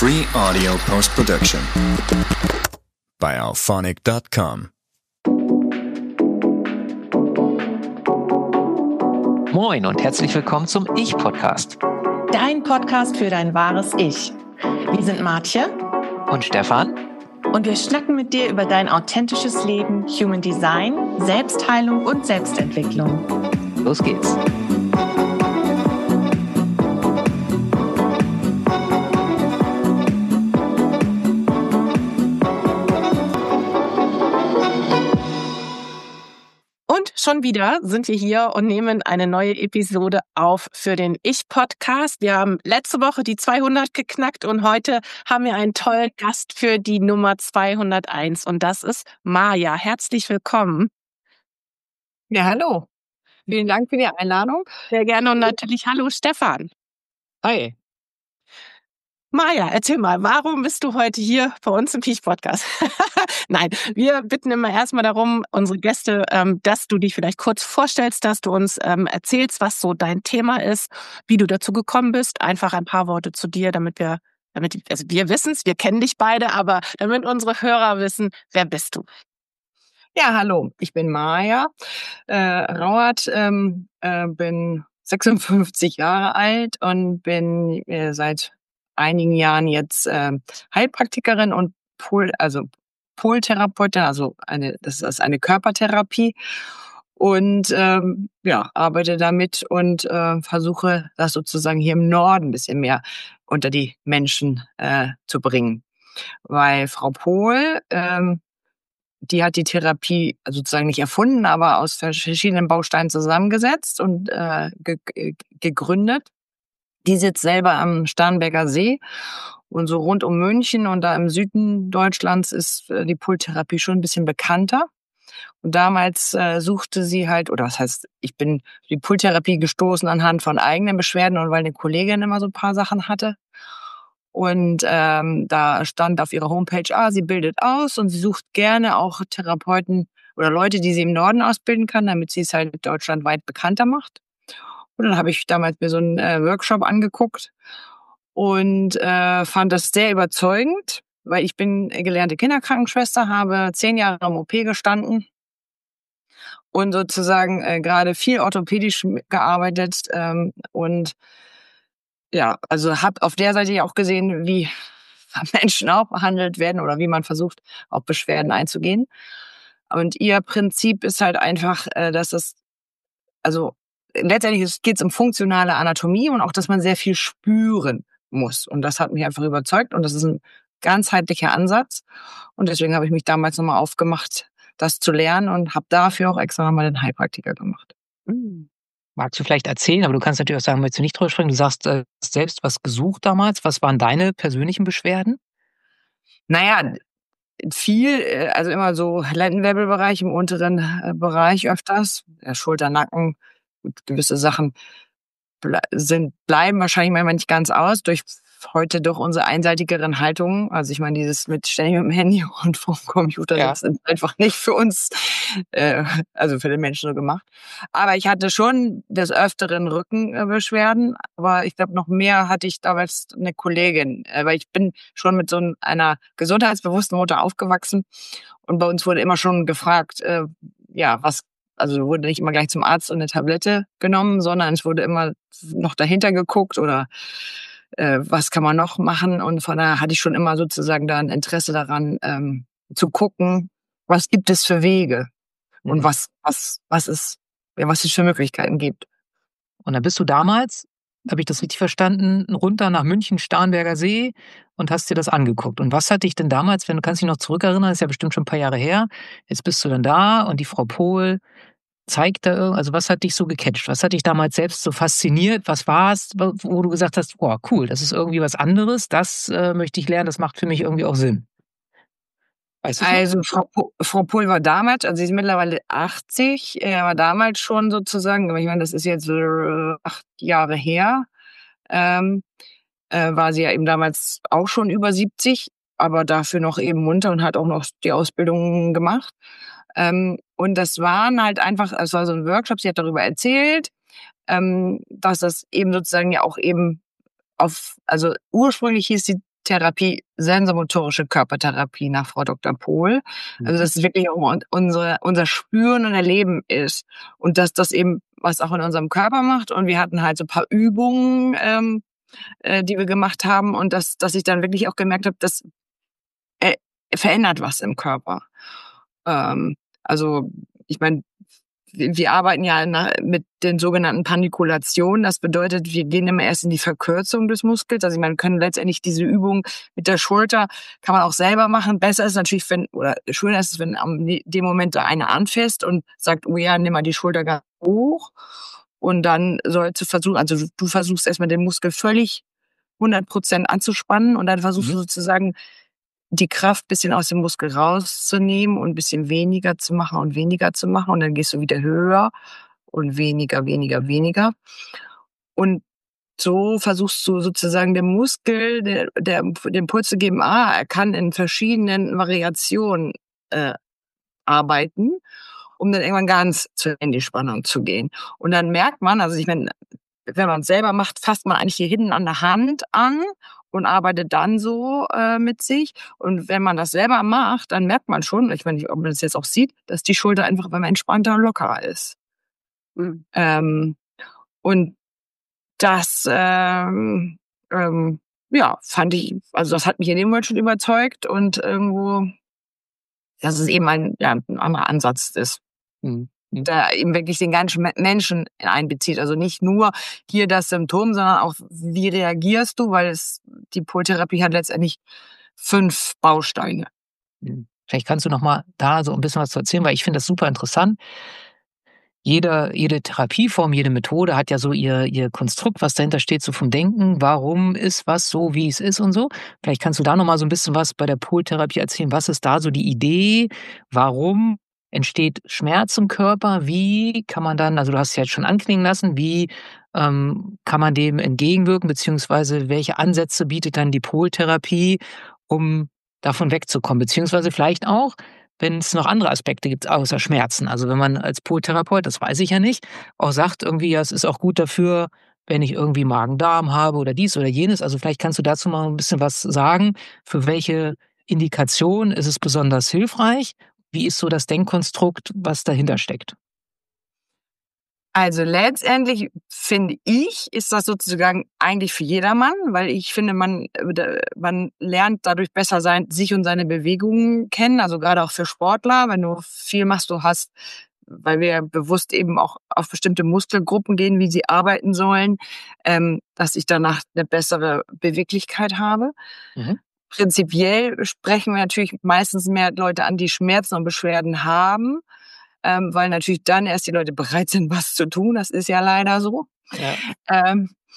Free audio post-production by Auphonic.com. Moin und herzlich willkommen zum Ich-Podcast. Dein Podcast für dein wahres Ich. Wir sind Martje Und Stefan. Und wir schnacken mit dir über dein authentisches Leben, Human Design, Selbstheilung und Selbstentwicklung. Los geht's. Und schon wieder sind wir hier und nehmen eine neue Episode auf für den Ich-Podcast. Wir haben letzte Woche die 200 geknackt und heute haben wir einen tollen Gast für die Nummer 201 und das ist Maja. Herzlich willkommen. Ja, hallo. Vielen Dank für die Einladung. Sehr gerne und natürlich hallo Stefan. Hi. Maja, erzähl mal, warum bist du heute hier bei uns im Ich-Podcast? Nein, wir bitten immer erstmal darum, unsere Gäste, dass du dich vielleicht kurz vorstellst, dass du uns erzählst, was so dein Thema ist, wie du dazu gekommen bist. Einfach ein paar Worte zu dir, also wir wissen es, wir kennen dich beide, aber damit unsere Hörer wissen, wer bist du? Ja, hallo. Ich bin Maja Rauert, bin 56 Jahre alt und bin seit einigen Jahren jetzt Heilpraktikerin und Poltherapeutin, das ist eine Körpertherapie und arbeite damit und versuche das sozusagen hier im Norden ein bisschen mehr unter die Menschen zu bringen. Weil Frau Pohl, die hat die Therapie sozusagen nicht erfunden, aber aus verschiedenen Bausteinen zusammengesetzt und gegründet. Die sitzt selber am Starnberger See und so rund um München und da im Süden Deutschlands ist die Poltherapie schon ein bisschen bekannter. Und damals suchte sie halt, ich bin die Poltherapie gestoßen anhand von eigenen Beschwerden und weil eine Kollegin immer so ein paar Sachen hatte. Und da stand auf ihrer Homepage, sie bildet aus und sie sucht gerne auch Therapeuten oder Leute, die sie im Norden ausbilden kann, damit sie es halt deutschlandweit bekannter macht. Und dann habe ich damals mir so einen Workshop angeguckt und fand das sehr überzeugend, weil ich bin gelernte Kinderkrankenschwester, habe 10 Jahre im OP gestanden und sozusagen gerade viel orthopädisch gearbeitet und ja, also habe auf der Seite ja auch gesehen, wie Menschen auch behandelt werden oder wie man versucht, auf Beschwerden einzugehen. Und ihr Prinzip ist halt einfach, letztendlich geht es um funktionale Anatomie und auch, dass man sehr viel spüren muss. Und das hat mich einfach überzeugt und das ist ein ganzheitlicher Ansatz. Und deswegen habe ich mich damals nochmal aufgemacht, das zu lernen und habe dafür auch extra nochmal den Heilpraktiker gemacht. Magst du vielleicht erzählen, aber du kannst natürlich auch sagen, möchtest du nicht drüber sprechen, du sagst, du hast selbst was gesucht damals. Was waren deine persönlichen Beschwerden? Naja, viel, also immer so Lendenwirbelbereich im unteren Bereich öfters, Schulter, Nacken, gewisse Sachen bleiben wahrscheinlich manchmal nicht ganz aus durch heute doch unsere einseitigeren Haltungen. Also ich meine, dieses mit ständig mit dem Handy und vom Computer sitzen ist einfach nicht für uns, also für den Menschen so gemacht. Aber ich hatte schon des Öfteren Rückenbeschwerden, aber ich glaube noch mehr hatte ich damals eine Kollegin, weil ich bin schon mit so einer gesundheitsbewussten Mutter aufgewachsen und bei uns wurde immer schon gefragt, wurde nicht immer gleich zum Arzt und eine Tablette genommen, sondern es wurde immer noch dahinter geguckt oder was kann man noch machen. Und von daher hatte ich schon immer sozusagen da ein Interesse daran, zu gucken, was gibt es für Wege und was es für Möglichkeiten gibt. Und dann bist du damals, habe ich das richtig verstanden, runter nach München, Starnberger See und hast dir das angeguckt. Und was hat dich denn damals, wenn du kannst dich noch zurückerinnern, das ist ja bestimmt schon ein paar Jahre her, jetzt bist du dann da und die Frau Pohl zeigt da, also was hat dich so gecatcht? Was hat dich damals selbst so fasziniert? Was war es, wo du gesagt hast, boah, cool, das ist irgendwie was anderes, das möchte ich lernen, das macht für mich irgendwie auch Sinn? Weißt du Also Frau Pohl war damals, also sie ist mittlerweile 80, war damals schon sozusagen, ich meine, das ist jetzt 8 Jahre her, war sie ja eben damals auch schon über 70, aber dafür noch eben munter und hat auch noch die Ausbildung gemacht. Und das waren halt einfach, es war so ein Workshop, sie hat darüber erzählt, dass das eben sozusagen ja auch eben ursprünglich hieß die Therapie sensomotorische Körpertherapie nach Frau Dr. Pohl. Also dass es wirklich auch unser Spüren und Erleben ist. Und dass das eben was auch in unserem Körper macht. Und wir hatten halt so ein paar Übungen, die wir gemacht haben. Und dass ich dann wirklich auch gemerkt habe, dass verändert was im Körper. Also ich meine, wir arbeiten ja mit den sogenannten Panikulationen. Das bedeutet, wir gehen immer erst in die Verkürzung des Muskels. Also ich meine, wir können letztendlich diese Übung mit der Schulter, kann man auch selber machen. Besser ist natürlich, schöner ist es, wenn am dem Moment da einer anfasst und sagt, oh ja, nimm mal die Schulter ganz hoch. Und dann sollst du versuchen, also du versuchst erstmal den Muskel völlig 100% anzuspannen und dann versuchst du sozusagen die Kraft bisschen aus dem Muskel rauszunehmen und ein bisschen weniger zu machen und weniger zu machen. Und dann gehst du wieder höher und weniger, weniger, weniger. Und so versuchst du sozusagen dem Muskel den Impuls zu geben, er kann in verschiedenen Variationen arbeiten, um dann irgendwann ganz in die Spannung zu gehen. Und dann merkt man, also ich meine, wenn man es selber macht, fasst man eigentlich hier hinten an der Hand an und arbeitet dann so mit sich. Und wenn man das selber macht, dann merkt man schon, ich weiß nicht, ob man das jetzt auch sieht, dass die Schulter einfach immer entspannter und lockerer ist. Und das, fand ich, also das hat mich in dem Moment schon überzeugt und irgendwo, dass es eben ein anderer Ansatz ist. Da eben wirklich den ganzen Menschen einbezieht. Also nicht nur hier das Symptom, sondern auch, wie reagierst du, weil die Poltherapie hat letztendlich 5 Bausteine. Vielleicht kannst du noch mal da so ein bisschen was zu erzählen, weil ich finde das super interessant. Jede Therapieform, jede Methode hat ja so ihr Konstrukt, was dahinter steht, so vom Denken, warum ist was so, wie es ist und so. Vielleicht kannst du da noch mal so ein bisschen was bei der Poltherapie erzählen. Was ist da so die Idee? Warum entsteht Schmerz im Körper? Wie kann man dann, also du hast es ja jetzt schon anklingen lassen, wie kann man dem entgegenwirken, beziehungsweise welche Ansätze bietet dann die Poltherapie, um davon wegzukommen? Beziehungsweise vielleicht auch, wenn es noch andere Aspekte gibt außer Schmerzen. Also wenn man als Poltherapeut, das weiß ich ja nicht, auch sagt irgendwie, ja, es ist auch gut dafür, wenn ich irgendwie Magen-Darm habe oder dies oder jenes. Also vielleicht kannst du dazu mal ein bisschen was sagen. Für welche Indikation ist es besonders hilfreich? Wie ist so das Denkkonstrukt, was dahinter steckt? Also letztendlich finde ich, ist das sozusagen eigentlich für jedermann, weil ich finde, man lernt dadurch besser sich und seine Bewegungen kennen, also gerade auch für Sportler, wenn du viel machst, weil wir bewusst eben auch auf bestimmte Muskelgruppen gehen, wie sie arbeiten sollen, dass ich danach eine bessere Beweglichkeit habe. Prinzipiell sprechen wir natürlich meistens mehr Leute an, die Schmerzen und Beschwerden haben, weil natürlich dann erst die Leute bereit sind, was zu tun. Das ist ja leider so. Ja.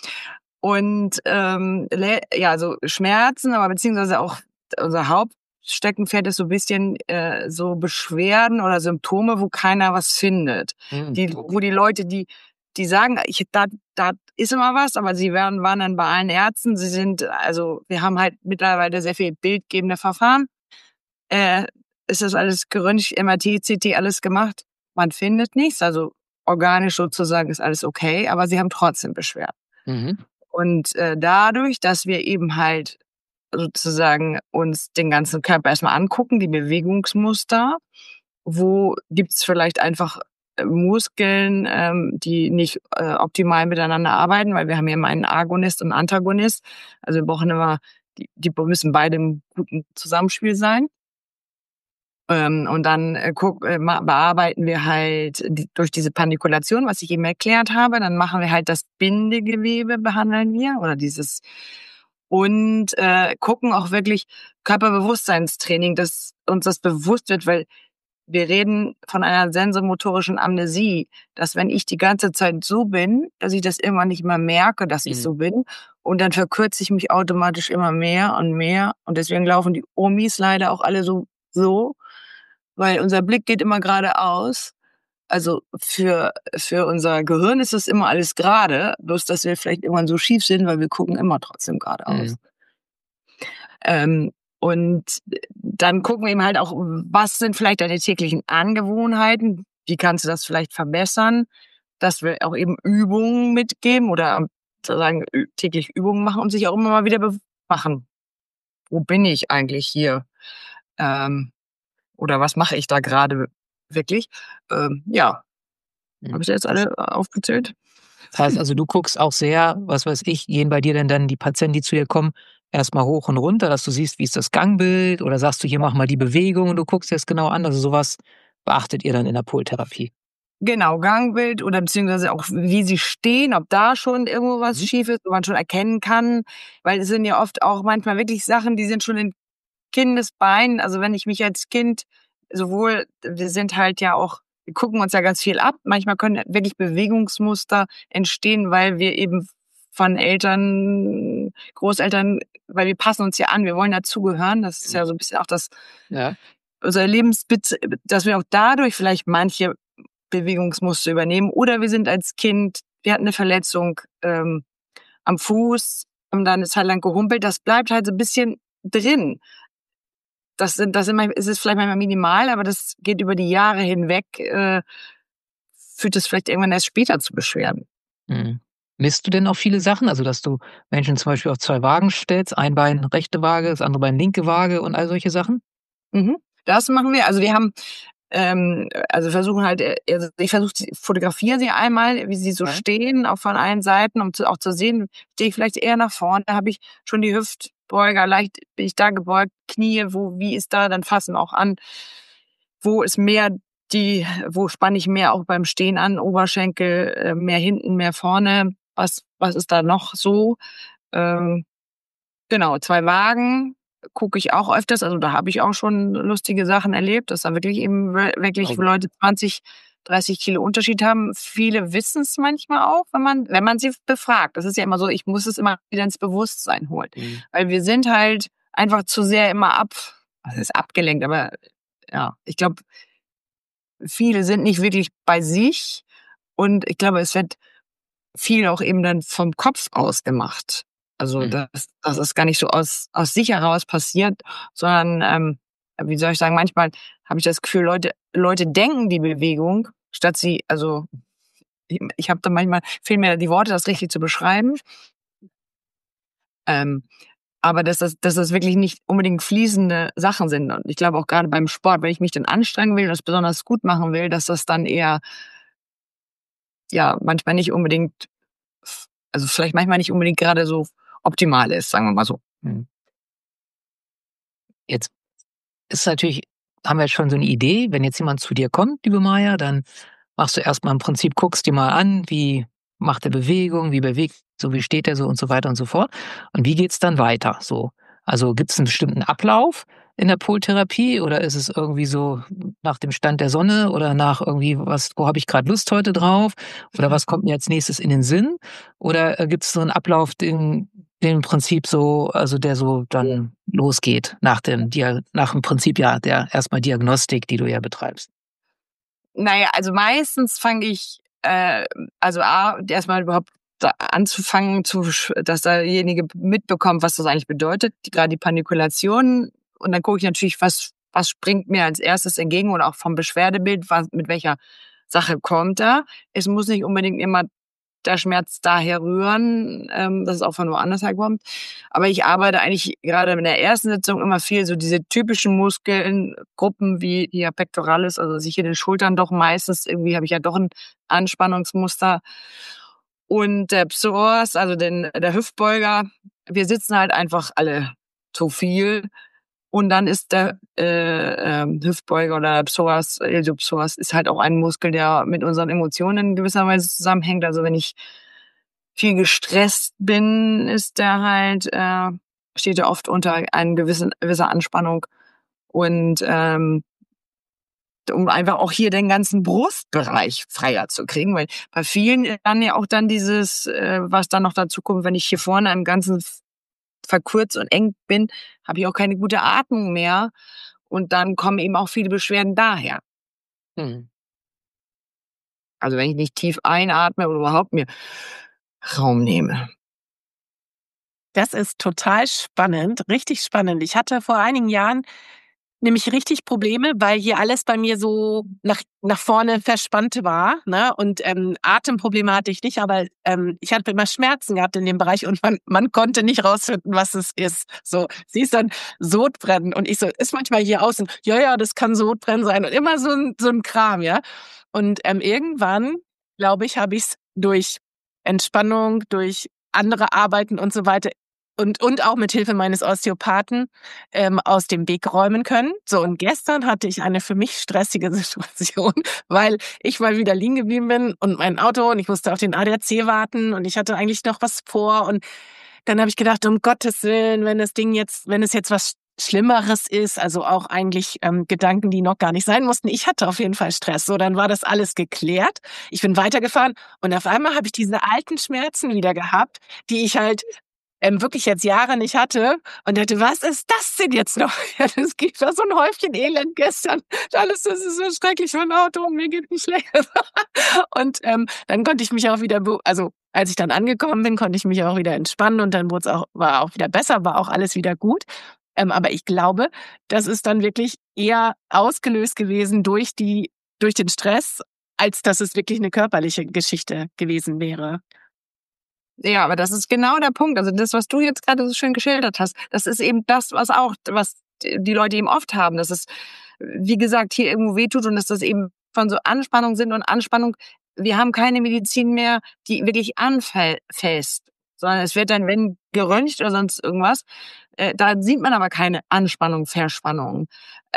So Schmerzen, aber beziehungsweise auch unser Hauptsteckenpferd ist so ein bisschen so Beschwerden oder Symptome, wo keiner was findet. Wo die Leute, die sagen, da ist immer was, aber sie waren dann bei allen Ärzten. Wir haben halt mittlerweile sehr viel bildgebende Verfahren. Ist das alles geröntgt, MRT, CT, alles gemacht? Man findet nichts, also organisch sozusagen ist alles okay, aber sie haben trotzdem Beschwerden. Und dadurch, dass wir eben halt sozusagen uns den ganzen Körper erstmal angucken, die Bewegungsmuster, wo gibt's vielleicht einfach Muskeln, die nicht optimal miteinander arbeiten, weil wir haben ja immer einen Agonist und Antagonist. Also wir brauchen immer, die müssen beide im guten Zusammenspiel sein. Und dann bearbeiten wir halt durch diese Panikulation, was ich eben erklärt habe, dann machen wir halt das Bindegewebe, behandeln wir, oder und gucken auch wirklich Körperbewusstseinstraining, dass uns das bewusst wird, weil wir reden von einer sensomotorischen Amnesie, dass wenn ich die ganze Zeit so bin, dass ich das immer nicht mehr merke, dass ich so bin, und dann verkürze ich mich automatisch immer mehr und mehr, und deswegen laufen die Omis leider auch alle so, weil unser Blick geht immer geradeaus. Also für unser Gehirn ist das immer alles gerade, bloß dass wir vielleicht irgendwann so schief sind, weil wir gucken immer trotzdem geradeaus. Und dann gucken wir eben halt auch, was sind vielleicht deine täglichen Angewohnheiten, wie kannst du das vielleicht verbessern, dass wir auch eben Übungen mitgeben oder sozusagen täglich Übungen machen und sich auch immer mal wieder machen. wo bin ich eigentlich hier? Oder was mache ich da gerade wirklich? Ja, habe ich jetzt alle aufgezählt? Das heißt also, du guckst auch sehr, was weiß ich, gehen bei dir denn dann die Patienten, die zu dir kommen, erstmal hoch und runter, dass du siehst, wie ist das Gangbild, oder sagst du: „Hier, mach mal die Bewegung“, und du guckst dir das genau an? Also, sowas beachtet ihr dann in der Poltherapie? Genau, Gangbild oder beziehungsweise auch, wie sie stehen, ob da schon irgendwo was Mhm. schief ist, wo man schon erkennen kann. Weil es sind ja oft auch manchmal wirklich Sachen, die sind schon in Kindesbeinen. Also, wenn ich mich als Kind sowohl wir sind halt ja auch wir gucken uns ja ganz viel ab. Manchmal können wirklich Bewegungsmuster entstehen, weil wir eben von Eltern, Großeltern weil wir passen uns ja an, wir wollen dazugehören. Das ist ja so 'n bisschen auch das Ja. unser dass wir auch dadurch vielleicht manche Bewegungsmuster übernehmen. Oder wir sind als Kind wir hatten 'ne Verletzung, am Fuß, haben dann 'ne Zeit lang gehumpelt. Das bleibt halt so 'n bisschen drin. Das sind ist es vielleicht manchmal minimal, aber das geht über die Jahre hinweg, führt es vielleicht irgendwann erst später zu Beschwerden. Mhm. Misst du denn auch viele Sachen? Also, dass du Menschen zum Beispiel auf 2 Wagen stellst, ein Bein rechte Waage, das andere Bein linke Waage und all solche Sachen? Mhm. Das machen wir. Also, wir haben also versuchen halt, also ich fotografiere sie einmal, wie sie so Ja. stehen, auch von allen Seiten, um auch zu sehen, stehe ich vielleicht eher nach vorne, habe ich schon die Hüftbeuger, leicht bin ich da gebeugt, Knie, wie ist da, dann fassen wir auch an, wo ist mehr wo spanne ich mehr auch beim Stehen an, Oberschenkel, mehr hinten, mehr vorne, was ist da noch so? Ähm, Genau, 2 Wagen gucke ich auch öfters. Also, da habe ich auch schon lustige Sachen erlebt, dass da wirklich eben wirklich Oh. Leute 20, 30 Kilo Unterschied haben. Viele wissen's manchmal auch, wenn man sie befragt. Das ist ja immer so, ich muss es immer wieder ins Bewusstsein holen. Mhm. Weil wir sind halt einfach zu sehr immer was heißt abgelenkt, aber ja, ich glaube, viele sind nicht wirklich bei sich und ich glaube, es wird viel auch eben dann vom Kopf aus gemacht. Also, Mhm. das ist gar nicht so aus sich heraus passiert, sondern, wie soll ich sagen, manchmal habe ich das Gefühl, Leute denken die Bewegung, statt sie also, ich habe da manchmal fehlen mir die Worte, das richtig zu beschreiben. Ähm, aber dass das wirklich nicht unbedingt fließende Sachen sind. Und ich glaube auch grade beim Sport, wenn ich mich dann anstrengen will und das besonders gut machen will, dass das dann eher, ja, manchmal nicht unbedingt also vielleicht manchmal nicht unbedingt grade so optimal ist, sagen wir mal so. Mhm. Jetzt ist natürlich haben wir jetzt schon so 'ne Idee, wenn jetzt jemand zu dir kommt, liebe Maja, dann machst du erst mal im Prinzip guckst dir mal an, wie macht er Bewegung, wie bewegt so wie steht er so und so weiter und so fort. Und wie geht's dann weiter so? Also, gibt's 'n bestimmten Ablauf in der Poltherapie oder ist es irgendwie so nach dem Stand der Sonne oder nach irgendwie was wo habe ich grad Lust heute drauf oder was kommt mir als Nächstes in den Sinn? Oder, gibt's so 'n Ablauf, den im Prinzip so also, der so dann losgeht nach dem Prinzip ja der erst mal Diagnostik, die du ja betreibst? Na ja, also meistens fange ich, also A, erst mal überhaupt da anzufangen, dass derjenige mitbekommt, was das eigentlich bedeutet, grad die Pannikulation. Und dann gucke ich natürlich, was springt mir als Erstes entgegen oder auch vom Beschwerdebild, mit welcher Sache kommt er. Es muss nicht unbedingt immer der Schmerz daher rühren, dass es auch von woanders herkommt. Aber ich arbeite eigentlich gerade in der ersten Sitzung immer viel so diese typischen Muskelgruppen wie hier Pectoralis, also sich in den Schultern doch meistens irgendwie habe ich ja doch ein Anspannungsmuster. Und der Psoas, also der Hüftbeuger, wir sitzen halt einfach alle zu viel. Und dann ist der Hüftbeuger oder Psoas, Iliopsoas ist halt auch ein Muskel, der mit unseren Emotionen in gewisser Weise zusammenhängt. Also wenn ich viel gestresst bin, ist der halt, steht er oft unter gewisser Anspannung. Und um einfach auch hier den ganzen Brustbereich freier zu kriegen, weil bei vielen dann ja auch dann dieses, was dann noch dazu kommt, wenn ich hier vorne im Ganzen verkürzt und eng bin, habe ich auch keine gute Atmung mehr und dann kommen eben auch viele Beschwerden daher. Mhm. Also, wenn ich nicht tief einatme oder überhaupt mir Raum nehme. Das ist total spannend, richtig spannend. Ich hatte vor einigen Jahren nämlich richtig Probleme, weil hier alles bei mir so nach vorne verspannt war, ne? Und Atemprobleme hatte ich nicht, aber ich hatte immer Schmerzen gehabt in dem Bereich und man konnte nicht rausfinden, was es ist. So, sie ist dann Sodbrennen und ich so, ist manchmal hier außen, ja, das kann Sodbrennen sein und immer so ein Kram, ja. Und irgendwann, glaube ich, habe ich es durch Entspannung, durch andere Arbeiten und so weiter und auch mit Hilfe meines Osteopathen aus dem Weg räumen können. So, und gestern hatte ich eine für mich stressige Situation, weil ich mal wieder liegen geblieben bin und mein Auto und ich musste auf den ADAC warten und ich hatte eigentlich noch was vor und dann habe ich gedacht, um Gottes Willen, wenn es jetzt was Schlimmeres ist, also auch eigentlich Gedanken, die noch gar nicht sein mussten. Ich hatte auf jeden Fall Stress. So, dann war das alles geklärt. Ich bin weitergefahren und auf einmal habe ich diese alten Schmerzen wieder gehabt, die ich halt wirklich jetzt Jahre nicht hatte und dachte, was ist das denn jetzt noch? Ja, das gibt doch so ein Häufchen Elend gestern. Alles, das ist so schrecklich für ein Auto und mir geht nicht schlecht. Und dann konnte ich mich auch wieder, also als ich dann angekommen bin, konnte ich mich auch wieder entspannen und dann war auch wieder besser, war auch alles wieder gut. Aber ich glaube, das ist dann wirklich eher ausgelöst gewesen durch den Stress, als dass es wirklich eine körperliche Geschichte gewesen wäre. Ja, aber das ist genau der Punkt. Also das, was du jetzt gerade so schön geschildert hast, das ist eben das, was die Leute eben oft haben, dass es, wie gesagt, hier irgendwo wehtut und dass das eben von so Anspannung sind und Anspannung. Wir haben keine Medizin mehr, die wirklich anfasst, sondern es wird dann, wenn geröntgt oder sonst irgendwas, da sieht man aber keine Anspannung, Verspannung.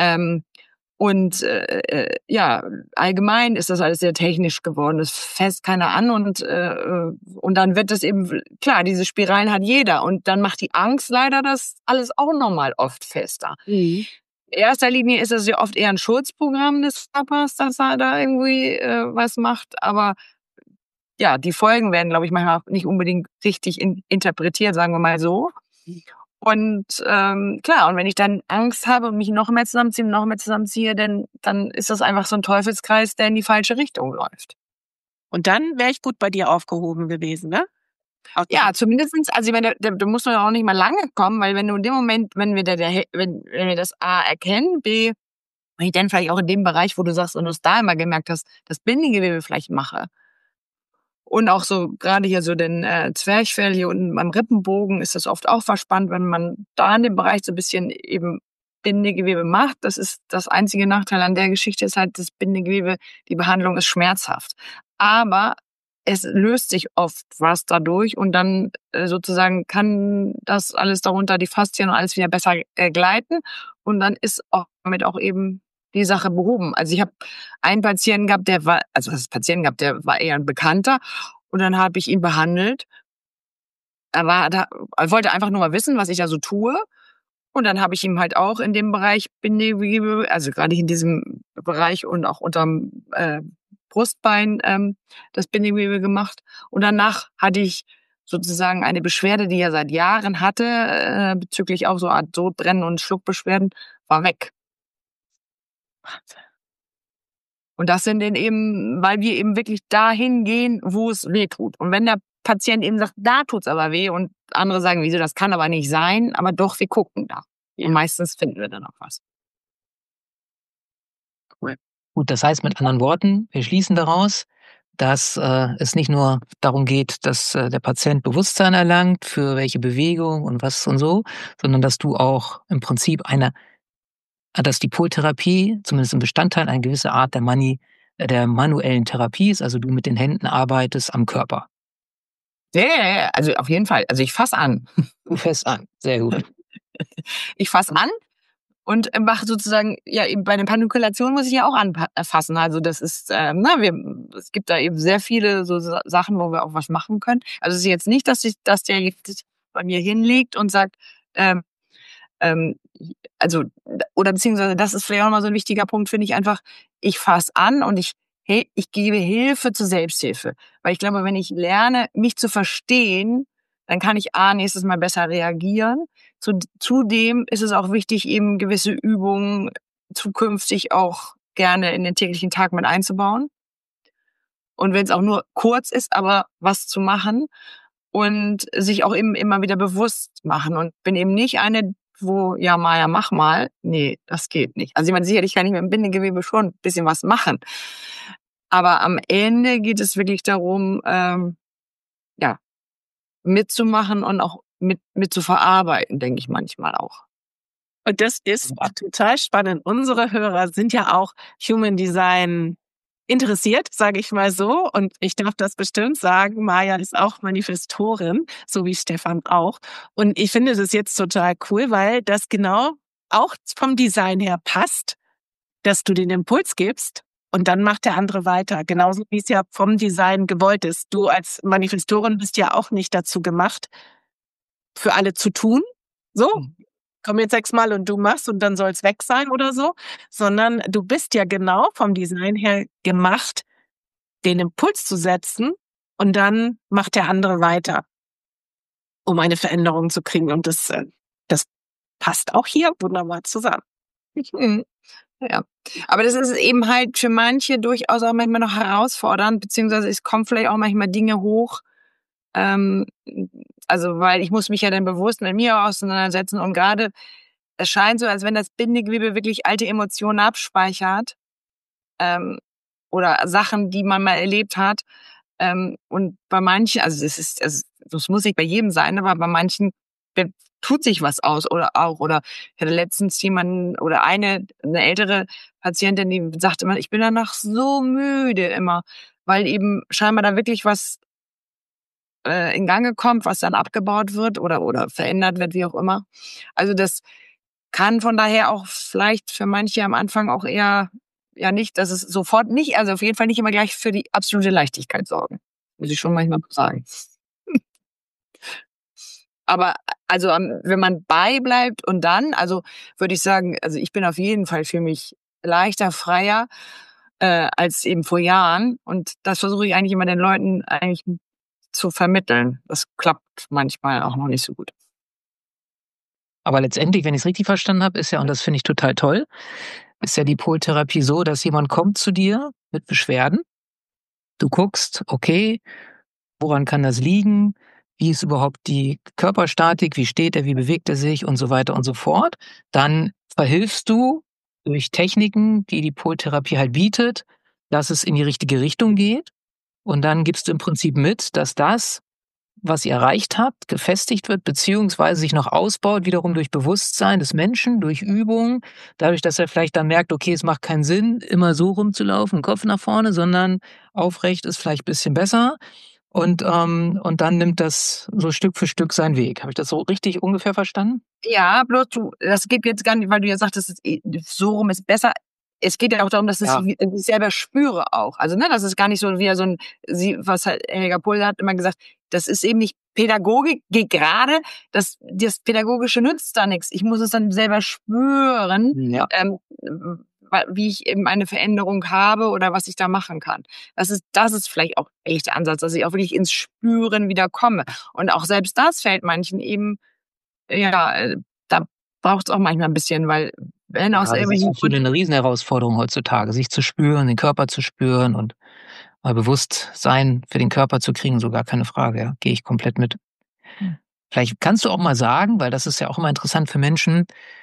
Und ja, allgemein ist das alles sehr technisch geworden. Es fasst keiner an und dann wird es eben, klar, diese Spiralen hat jeder. Und dann macht die Angst leider das alles auch nochmal oft fester. Mhm. In erster Linie ist das ja oft eher ein Schutzprogramm des Körpers, dass er da irgendwie was macht. Aber ja, die Folgen werden, glaube ich, manchmal nicht unbedingt richtig interpretiert, sagen wir mal so. Und klar, und wenn ich dann Angst habe und mich noch mehr zusammenziehe, dann ist das einfach so ein Teufelskreis, der in die falsche Richtung läuft. Und dann wäre ich gut bei dir aufgehoben gewesen, ne? Ja, zumindestens, also ich meine, da muss man ja auch nicht mal lange kommen, weil wenn du in dem Moment, wenn wir das A erkennen, B, wenn ich dann vielleicht auch in dem Bereich, wo du sagst und du es da immer gemerkt hast, das Bindegewebe vielleicht mache. Und auch so, gerade hier so den Zwerchfell hier unten am Rippenbogen ist das oft auch verspannt, wenn man da in dem Bereich so ein bisschen eben Bindegewebe macht. Das ist das einzige Nachteil an der Geschichte, ist halt das Bindegewebe, die Behandlung ist schmerzhaft. Aber es löst sich oft was dadurch und dann sozusagen kann das alles darunter, die Faszien und alles wieder besser gleiten und dann ist damit auch eben die Sache behoben. Also ich habe einen Patienten gehabt, der war eher ein Bekannter und dann habe ich ihn behandelt. Er wollte einfach nur mal wissen, was ich da so tue. Und dann habe ich ihm halt auch in dem Bereich Bindegewebe, also gerade in diesem Bereich und auch unterm Brustbein das Bindegewebe gemacht. Und danach hatte ich sozusagen eine Beschwerde, die er seit Jahren hatte, bezüglich auch so Art Sodbrennen und Schluckbeschwerden, war weg. Und das sind dann eben, weil wir eben wirklich dahin gehen, wo es weh tut. Und wenn der Patient eben sagt, da tut's aber weh und andere sagen, wieso, das kann aber nicht sein, aber doch, wir gucken da. Ja. Und meistens finden wir dann auch was. Cool. Gut, das heißt mit anderen Worten, wir schließen daraus, dass es nicht nur darum geht, dass der Patient Bewusstsein erlangt, für welche Bewegung und was und so, sondern dass du auch im Prinzip dass die Poltherapie zumindest ein Bestandteil eine gewisse Art der manuellen Therapie ist, also du mit den Händen arbeitest am Körper. Ja, also auf jeden Fall. Also ich fass an. Du fährst an, sehr gut. Ich fass an und mache sozusagen, ja, eben bei den Panukulationen muss ich ja auch anfassen. Also das ist, es gibt da eben sehr viele so Sachen, wo wir auch was machen können. Also es ist jetzt nicht, dass der jetzt bei mir hinlegt und sagt, also, oder beziehungsweise das ist vielleicht auch mal so ein wichtiger Punkt, finde ich einfach, ich fass an und ich gebe Hilfe zur Selbsthilfe. Weil ich glaube, wenn ich lerne, mich zu verstehen, dann kann ich nächstes Mal besser reagieren. Zudem ist es auch wichtig, eben gewisse Übungen zukünftig auch gerne in den täglichen Tag mit einzubauen. Und wenn es auch nur kurz ist, aber was zu machen und sich auch eben immer wieder bewusst machen. Und bin eben nicht eine wo, ja, Maja, mach mal. Nee, das geht nicht. Also ich meine, sicherlich kann ich mit dem Bindegewebe schon ein bisschen was machen. Aber am Ende geht es wirklich darum, ja, mitzumachen und auch mit zu verarbeiten, denke ich manchmal auch. Und das ist total spannend. Unsere Hörer sind ja auch Human Design interessiert, sage ich mal so. Und ich darf das bestimmt sagen, Maja ist auch Manifestorin, so wie Stefan auch. Und ich finde das jetzt total cool, weil das genau auch vom Design her passt, dass du den Impuls gibst und dann macht der andere weiter. Genauso wie es ja vom Design gewollt ist. Du als Manifestorin bist ja auch nicht dazu gemacht, für alle zu tun. So, komm jetzt 6-mal und du machst und dann soll's weg sein oder so, sondern du bist ja genau vom Design her gemacht, den Impuls zu setzen und dann macht der andere weiter, um eine Veränderung zu kriegen. Und das passt auch hier wunderbar zusammen. Mhm. Ja, aber das ist eben halt für manche durchaus auch manchmal noch herausfordernd, beziehungsweise es kommen vielleicht auch manchmal Dinge hoch, also weil ich muss mich ja dann bewusst mit mir auseinandersetzen und gerade es scheint so, als wenn das Bindegewebe wirklich alte Emotionen abspeichert, oder Sachen, die man mal erlebt hat. Und bei manchen, also das muss nicht bei jedem sein, aber bei manchen tut sich was aus oder ich hatte letztens jemanden oder eine ältere Patientin, die sagte immer, ich bin danach so müde immer, weil eben scheinbar da wirklich was in Gange kommt, was dann abgebaut wird oder verändert wird, wie auch immer. Also das kann von daher auch vielleicht für manche am Anfang auch eher ja nicht, dass es sofort nicht, also auf jeden Fall nicht immer gleich für die absolute Leichtigkeit sorgen. Muss ich schon manchmal sagen. Aber also wenn man beibleibt und dann, also würde ich sagen, also ich bin auf jeden Fall für mich leichter, freier als eben vor Jahren. Und das versuche ich eigentlich immer den Leuten eigentlich zu vermitteln. Das klappt manchmal auch noch nicht so gut. Aber letztendlich, wenn ich es richtig verstanden habe, ist ja, und das finde ich total toll, ist ja die Poltherapie so, dass jemand kommt zu dir mit Beschwerden. Du guckst, okay, woran kann das liegen? Wie ist überhaupt die Körperstatik? Wie steht er? Wie bewegt er sich? Und so weiter und so fort. Dann verhilfst du durch Techniken, die die Poltherapie halt bietet, dass es in die richtige Richtung geht. Und dann gibst du im Prinzip mit, dass das, was ihr erreicht habt, gefestigt wird, beziehungsweise sich noch ausbaut, wiederum durch Bewusstsein des Menschen, durch Übung, dadurch, dass er vielleicht dann merkt, okay, es macht keinen Sinn, immer so rumzulaufen, Kopf nach vorne, sondern aufrecht ist vielleicht ein bisschen besser. Und dann nimmt das so Stück für Stück seinen Weg. Habe ich das so richtig ungefähr verstanden? Ja, bloß das geht jetzt gar nicht, weil du ja sagtest, so rum ist besser. Es geht ja auch darum, dass ich selber spüre auch. Also, ne, das ist gar nicht so wie so was halt Helga Pohl hat immer gesagt, das ist eben nicht Pädagogik, geht gerade, das Pädagogische nützt da nichts. Ich muss es dann selber spüren, wie ich eben eine Veränderung habe oder was ich da machen kann. Das ist vielleicht auch echt der Ansatz, dass ich auch wirklich ins Spüren wieder komme. Und auch selbst das fällt manchen eben, ja, da braucht es auch manchmal ein bisschen, weil wenn aus irgendwelchen Gründen eine Riesenherausforderung heutzutage, sich zu spüren, den Körper zu spüren und mal Bewusstsein für den Körper zu kriegen, so gar keine Frage, ja, gehe ich komplett mit. Vielleicht kannst du auch mal sagen, weil das ist ja auch immer interessant für Menschen,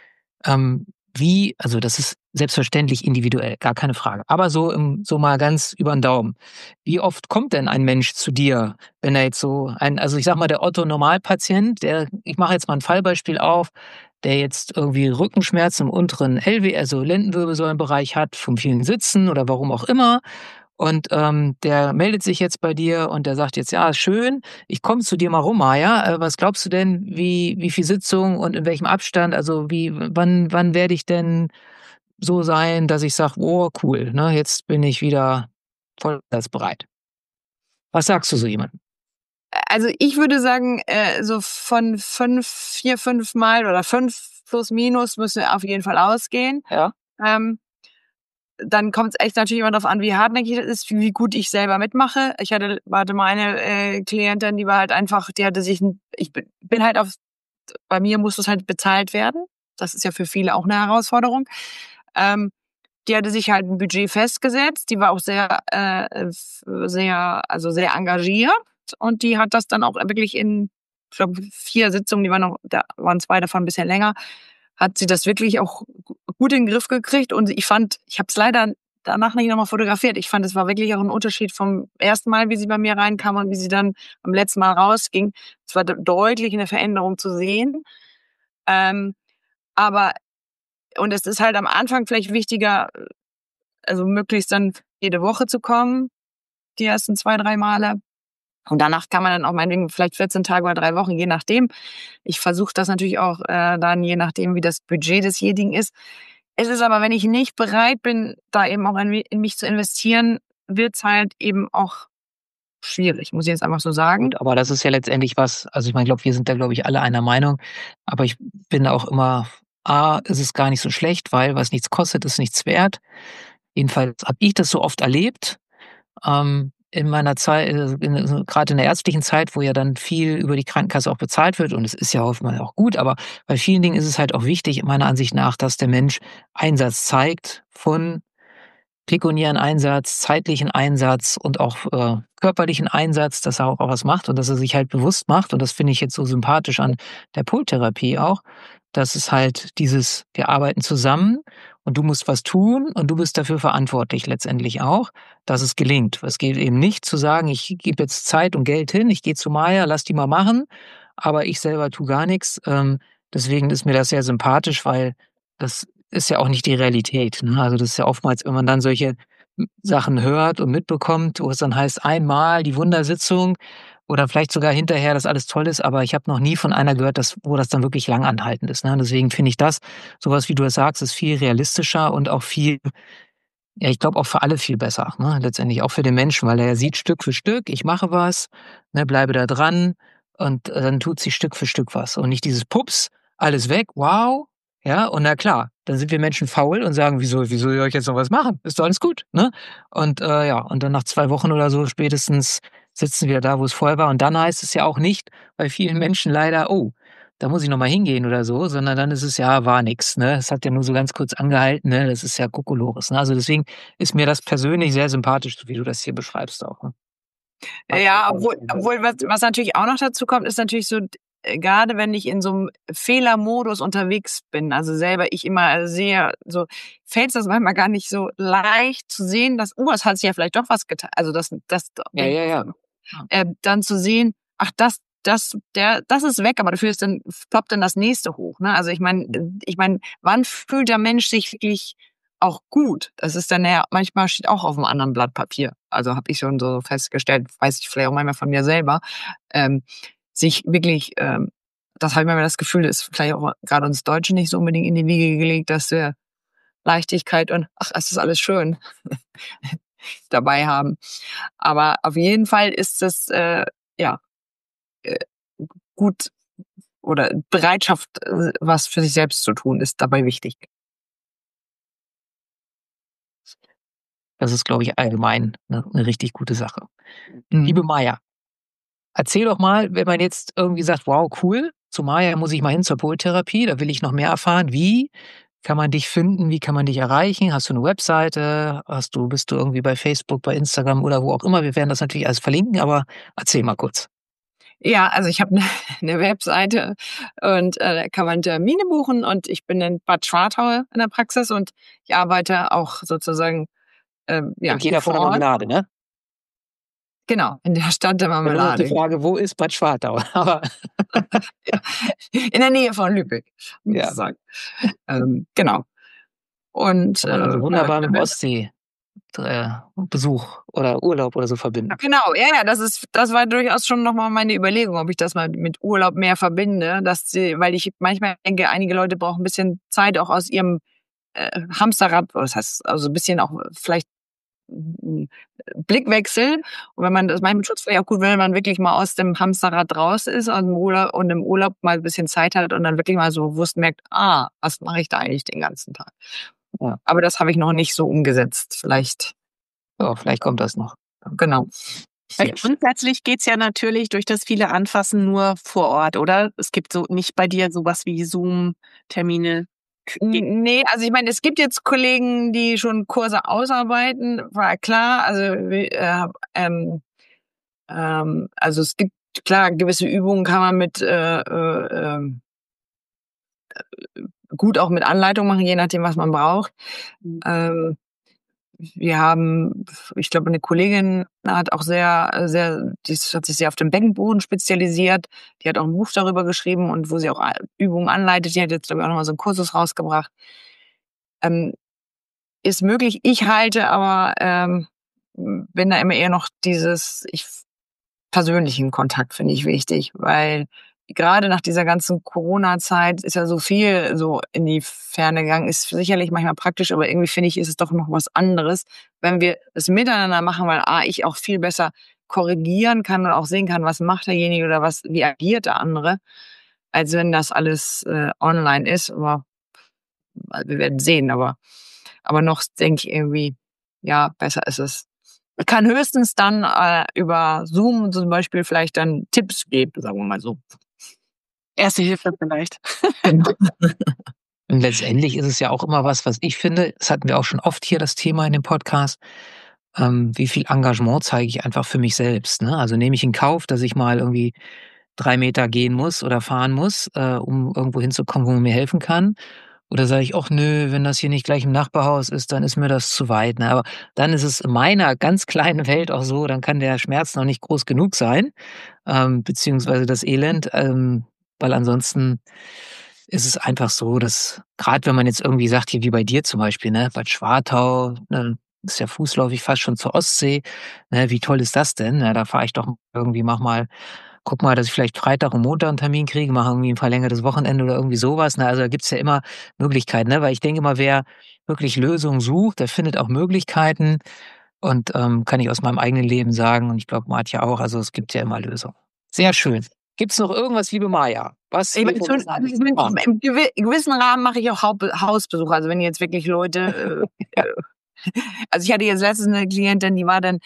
also das ist selbstverständlich individuell, gar keine Frage. Aber so mal ganz über den Daumen. Wie oft kommt denn ein Mensch zu dir, wenn er jetzt also ich sag mal, der Otto-Normalpatient, ich mache jetzt mal ein Fallbeispiel auf, der jetzt irgendwie Rückenschmerzen im unteren LW, also Lendenwirbelsäulenbereich hat, vom vielen Sitzen oder warum auch immer. Und der meldet sich jetzt bei dir und der sagt jetzt, ja, schön, ich komme zu dir mal rum, Maja. Was glaubst du denn, wie viel Sitzung und in welchem Abstand? Also wann werde ich denn so sein, dass ich sage, oh, cool, ne, jetzt bin ich wieder voll bereit. Was sagst du so jemandem? Also ich würde sagen, so von 5 Mal oder 5 plus minus müssen wir auf jeden Fall ausgehen. Ja. Dann kommt es echt natürlich immer darauf an, wie hartnäckig das ist, wie gut ich selber mitmache. Warte mal, eine Klientin, die war halt einfach, die hatte sich, bin halt bei mir muss das halt bezahlt werden. Das ist ja für viele auch eine Herausforderung. Die hatte sich halt ein Budget festgesetzt. Die war auch sehr engagiert und die hat das dann auch wirklich in glaube, 4 Sitzungen, da waren 2 davon ein bisschen länger, hat sie das wirklich auch gut in den Griff gekriegt. Und ich habe es leider danach nicht nochmal fotografiert. Ich fand, es war wirklich auch ein Unterschied vom ersten Mal, wie sie bei mir reinkam und wie sie dann am letzten Mal rausging. Es war deutlich eine Veränderung zu sehen. Aber, und es ist halt am Anfang vielleicht wichtiger, also möglichst dann jede Woche zu kommen, die ersten 2, 3 Male. Und danach kann man dann auch meinetwegen vielleicht 14 Tage oder 3 Wochen, je nachdem. Ich versuche das natürlich auch dann, je nachdem, wie das Budget desjenigen ist. Es ist aber, wenn ich nicht bereit bin, da eben auch in mich zu investieren, wird's halt eben auch schwierig, muss ich jetzt einfach so sagen. Gut, aber das ist ja letztendlich was, also ich meine, ich glaube, wir sind da, glaube ich, alle einer Meinung, aber ich bin auch immer, ist es gar nicht so schlecht, weil was nichts kostet, ist nichts wert. Jedenfalls habe ich das so oft erlebt, in meiner Zeit, grade in der ärztlichen Zeit, wo ja dann viel über die Krankenkasse auch bezahlt wird und es ist ja oftmals auch gut, aber bei vielen Dingen ist es halt auch wichtig, meiner Ansicht nach, dass der Mensch Einsatz zeigt, von pekuniären Einsatz, zeitlichen Einsatz und auch körperlichen Einsatz, dass er auch was macht und dass er sich halt bewusst macht. Und das finde ich jetzt so sympathisch an der Poltherapie auch, dass es halt wir arbeiten zusammen und du musst was tun und du bist dafür verantwortlich letztendlich auch, dass es gelingt. Es geht eben nicht zu sagen, ich gebe jetzt Zeit und Geld hin, ich gehe zu Maya, lass die mal machen, aber ich selber tue gar nichts. Deswegen ist mir das sehr sympathisch, weil das ist ja auch nicht die Realität, ne? Also, das ist ja oftmals, wenn man dann solche Sachen hört und mitbekommt, wo es dann heißt, einmal die Wundersitzung oder vielleicht sogar hinterher, dass alles toll ist, aber ich habe noch nie von einer gehört, wo das dann wirklich langanhaltend ist, ne? Deswegen finde ich sowas, wie du es sagst, ist viel realistischer und auch viel, ja, ich glaube auch für alle viel besser, ne? Letztendlich auch für den Menschen, weil er ja sieht Stück für Stück, ich mache was, ne, bleibe da dran und dann tut sie Stück für Stück was und nicht dieses Pups, alles weg, wow, ja, und na klar, dann sind wir Menschen faul und sagen: „Wieso soll ich jetzt noch was machen? Ist doch alles gut", ne? Und, ja, und dann nach 2 Wochen oder so spätestens sitzen wir da, wo es vorher war. Und dann heißt es ja auch nicht bei vielen Menschen leider: „Oh, da muss ich noch mal hingehen" oder so, sondern dann ist es ja, war nix, ne? Es hat ja nur so ganz kurz angehalten, ne? Das ist ja Kokolores, ne? Also, deswegen ist mir das persönlich sehr sympathisch, so wie du das hier beschreibst auch, ne? Ja, obwohl was natürlich auch noch dazu kommt, ist natürlich so, gerade wenn ich in so einem Fehlermodus unterwegs bin, also selber ich immer sehe, so fällt es das manchmal gar nicht so leicht zu sehen, dass, es hat sich ja vielleicht doch was getan. Also das Ja, ja, ja. dann zu sehen, ach, das ist weg, aber dafür ploppt dann das nächste hoch, ne? Also ich meine, wann fühlt der Mensch sich wirklich auch gut? Das ist dann ja, manchmal steht auch auf einem anderen Blatt Papier. Also habe ich schon so festgestellt, weiß ich vielleicht auch manchmal von mir selber, sich wirklich, das habe ich manchmal das Gefühl, ist vielleicht auch gerade uns Deutschen nicht so unbedingt in die Wiege gelegt, dass wir Leichtigkeit und ach, es ist alles schön dabei haben. Aber auf jeden Fall ist es ja äh, gut, oder Bereitschaft, was für sich selbst zu tun, ist dabei wichtig. Das ist, glaube ich, allgemein 'ne richtig gute Sache. Liebe Maja, erzähl doch mal, wenn man jetzt irgendwie sagt: „Wow, cool, zu Maja muss ich mal hin zur Poltherapie, da will ich noch mehr erfahren." Wie kann man dich finden? Wie kann man dich erreichen? Hast du 'ne Webseite? Bist du irgendwie bei Facebook, bei Instagram oder wo auch immer? Wir werden das natürlich alles verlinken, aber erzähl mal kurz. Ja, also ich habe 'ne Webseite und da kann man Termine buchen und ich bin in Bad Schwartau in der Praxis und ich arbeite auch sozusagen, ja, Kennt hier jeder von vor der Ort. Marmelade, ne? Genau, in der Stadt der Dann nur noch die Marmelade. Frage, wo ist Bad Schwartau? Aber Ja, in der Nähe von Lübeck, ja, sozusagen. Genau. Und, kann man also ja, wunderbar mit dem Ostsee Besuch oder Urlaub oder so verbinden. genau, ja, ja, das war durchaus schon noch mal meine Überlegung, ob ich das mal mit Urlaub mehr verbinde, weil ich manchmal denke, einige Leute brauchen 'n bisschen Zeit auch aus ihrem, Hamsterrad, oder das heißt, also 'n bisschen auch vielleicht 'n Blickwechsel. Und wenn man das, manchmal tut's vielleicht auch gut, wenn man wirklich mal aus dem Hamsterrad raus ist aus'm Urlaub und im Urlaub mal 'n bisschen Zeit hat und dann wirklich mal so bewusst merkt: „Ah, was mache ich da eigentlich den ganzen Tag?" Ja. Aber das habe ich noch nicht so umgesetzt. Vielleicht, Ja, vielleicht kommt das noch. genau. Weil grundsätzlich geht's ja natürlich durch das viele Anfassen nur vor Ort, oder? Es gibt so nicht bei dir sowas wie Zoom-Termine. Nee, also ich meine, es gibt jetzt Kollegen, die schon Kurse ausarbeiten, war klar. Also es gibt klar, gewisse Übungen kann man mit gut auch mit Anleitung machen, je nachdem, was man braucht. Ähm, Wir haben, ich glaube, eine Kollegin hat auch die hat sich sehr auf den Beckenboden spezialisiert. Die hat auch ein Buch darüber geschrieben und wo sie auch Übungen anleitet. Die hat jetzt, glaube ich, auch nochmal so einen Kursus rausgebracht. Ist möglich. Ich halte aber, bin da immer eher noch persönlichen Kontakt finde ich wichtig, weil gerade nach dieser ganzen Corona-Zeit ist ja so viel so in die Ferne gegangen, ist sicherlich manchmal praktisch, aber irgendwie finde ich, ist es doch noch was anderes, wenn wir es miteinander machen, weil ich auch viel besser korrigieren kann und auch sehen kann, was macht derjenige oder wie agiert der andere, als wenn das alles online ist. Aber wir werden sehen, aber noch denke ich irgendwie, ja, besser ist es. Ich kann höchstens dann über Zoom zum Beispiel vielleicht dann Tipps geben, sagen wir mal so. Erste Hilfe vielleicht. Und letztendlich ist es ja auch immer was ich finde, das hatten wir auch schon oft hier das Thema in dem Podcast, wie viel Engagement zeige ich einfach für mich selbst, ne? Also nehme ich in Kauf, dass ich mal irgendwie 3 Meter gehen muss oder fahren muss, um irgendwo hinzukommen, wo man mir helfen kann. Oder sage ich: „Och nö, wenn das hier nicht gleich im Nachbarhaus ist, dann ist mir das zu weit", ne? Aber dann ist es in meiner ganz kleinen Welt auch so, dann kann der Schmerz noch nicht groß genug sein, beziehungsweise das Elend, weil ansonsten ist es einfach so, dass grad wenn man jetzt irgendwie sagt, hier wie bei dir zum Beispiel, ne, Bad Schwartau, ne, ist ja fußläufig fast schon zur Ostsee, ne? Wie toll ist das denn? Ja, da fahre ich doch irgendwie guck mal, dass ich vielleicht Freitag und Montag einen Termin kriege, mache irgendwie ein verlängertes Wochenende oder irgendwie sowas, ne? Also, da gibt's ja immer Möglichkeiten, ne? Weil ich denke immer, wer wirklich Lösungen sucht, der findet auch Möglichkeiten und, kann ich aus meinem eigenen Leben sagen und ich glaube, Martja auch, also, es gibt ja immer Lösungen. Sehr schön. Gibt's noch irgendwas, liebe Maja, was Ich wir meine, vergessen haben? im gewissen Rahmen mache ich auch Hausbesuche. Also wenn jetzt wirklich Leute, also ich hatte jetzt letztens eine Klientin, die war dann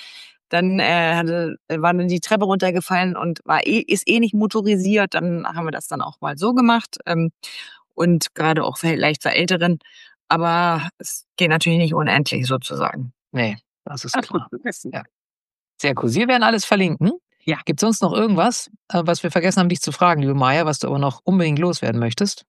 war dann die Treppe runtergefallen und ist nicht motorisiert. Dann haben wir das dann auch mal so gemacht. Und gerade auch leicht für Älteren. Aber es geht natürlich nicht unendlich sozusagen. Ne, das ist Ach, klar. gut zu wissen. Ja. Sehr cool. Wir werden alles verlinken. Ja. Gibt's sonst noch irgendwas, was wir vergessen haben, dich zu fragen, liebe Maja, was du aber noch unbedingt loswerden möchtest?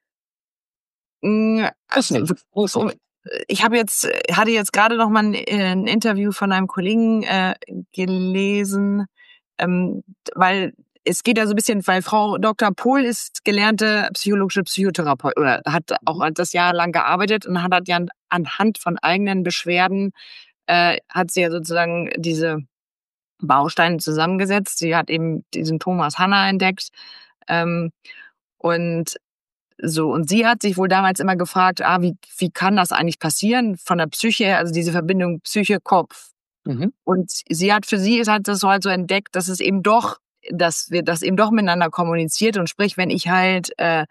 Ich hatte jetzt gerade noch mal ein Interview von einem Kollegen gelesen, weil es geht ja so ein bisschen, weil Frau Dr. Pohl ist gelernte psychologische Psychotherapeutin oder hat auch das jahrelang gearbeitet und hat ja anhand von eigenen Beschwerden hat sie ja sozusagen diese Bausteine zusammengesetzt. Sie hat eben diesen Thomas Hanna entdeckt und sie hat sich wohl damals immer gefragt, wie kann das eigentlich passieren von der Psyche her, also diese Verbindung Psyche-Kopf. Mhm. Und für sie hat das so halt so entdeckt, dass wir das eben doch miteinander kommuniziert und sprich, wenn ich halt,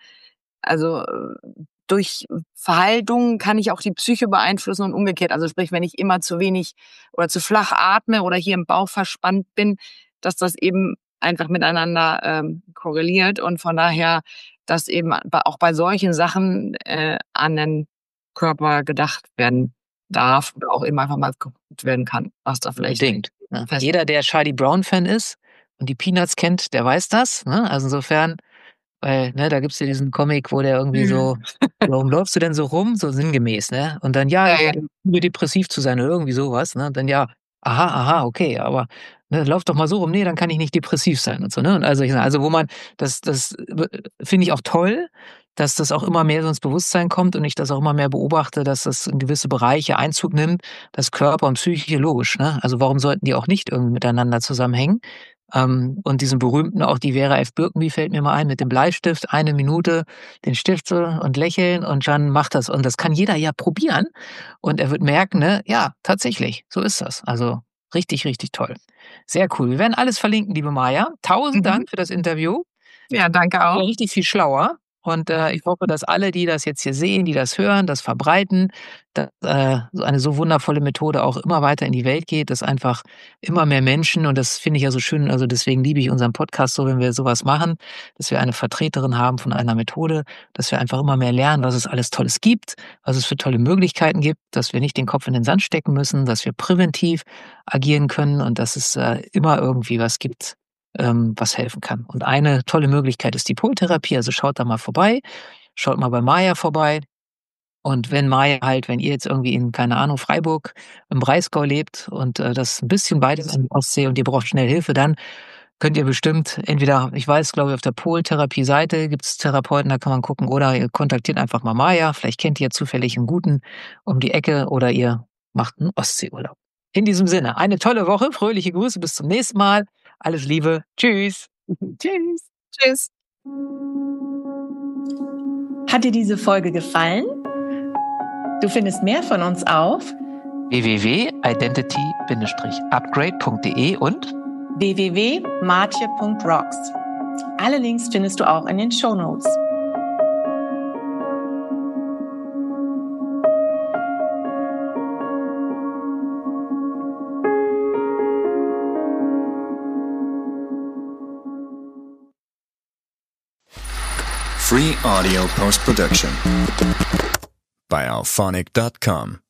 durch Verhaltung kann ich auch die Psyche beeinflussen und umgekehrt. Also sprich, wenn ich immer zu wenig oder zu flach atme oder hier im Bauch verspannt bin, dass das eben einfach miteinander korreliert und von daher, dass eben auch bei solchen Sachen an den Körper gedacht werden darf oder auch eben einfach mal geguckt werden kann, was da vielleicht Unbedingt. Ne? Jeder, der Charlie Brown-Fan ist und die Peanuts kennt, der weiß das. Ne? Also insofern, weil, ne, da gibt's ja diesen Comic, wo der irgendwie so, warum läufst du denn so rum? So sinngemäß, ne? Und dann, Ja, ich bin depressiv zu sein oder irgendwie sowas, ne? Dann aha, okay, aber ne, lauf doch mal so rum, nee, dann kann ich nicht depressiv sein und so, ne? Und also wo man, das finde ich auch toll, dass das auch immer mehr so ins Bewusstsein kommt und ich das auch immer mehr beobachte, dass das in gewisse Bereiche Einzug nimmt, das Körper und Psyche, logisch, ne? Also warum sollten die auch nicht irgendwie miteinander zusammenhängen? Und diesen berühmten, auch die Vera F. Birkenby fällt mir mal ein, mit dem Bleistift, 1 Minute den Stift so und lächeln und dann macht das. Und das kann jeder ja probieren. Und er wird merken, ne, ja, tatsächlich, so ist das. Also richtig, richtig toll. Sehr cool. Wir werden alles verlinken, liebe Maja. 1000 Dank für das Interview. Ja, danke Ich auch. bin richtig viel schlauer. Und ich hoffe, dass alle, die das jetzt hier sehen, die das hören, das verbreiten, dass so eine so wundervolle Methode auch immer weiter in die Welt geht, dass einfach immer mehr Menschen, und das finde ich ja so schön, also deswegen liebe ich unseren Podcast so, wenn wir sowas machen, dass wir eine Vertreterin haben von einer Methode, dass wir einfach immer mehr lernen, was es alles Tolles gibt, was es für tolle Möglichkeiten gibt, dass wir nicht den Kopf in den Sand stecken müssen, dass wir präventiv agieren können und dass es immer irgendwie was gibt, was helfen kann. Und eine tolle Möglichkeit ist die Poltherapie. Also schaut da mal vorbei, schaut mal bei Maja vorbei. Und wenn ihr jetzt irgendwie in, keine Ahnung, Freiburg im Breisgau lebt und das ein bisschen weit ist an die Ostsee und ihr braucht schnell Hilfe, dann könnt ihr bestimmt entweder, ich weiß, glaube ich, auf der Poltherapie-Seite gibt es Therapeuten, da kann man gucken, oder ihr kontaktiert einfach mal Maja, vielleicht kennt ihr zufällig einen guten um die Ecke oder ihr macht einen Ostseeurlaub. In diesem Sinne, eine tolle Woche, fröhliche Grüße, bis zum nächsten Mal, alles Liebe, tschüss. Tschüss. Tschüss. Hat dir diese Folge gefallen? Du findest mehr von uns auf www.identity-upgrade.de und www.martje.rocks. Alle Links findest du auch in den Shownotes. Free audio post-production by alphonic.com.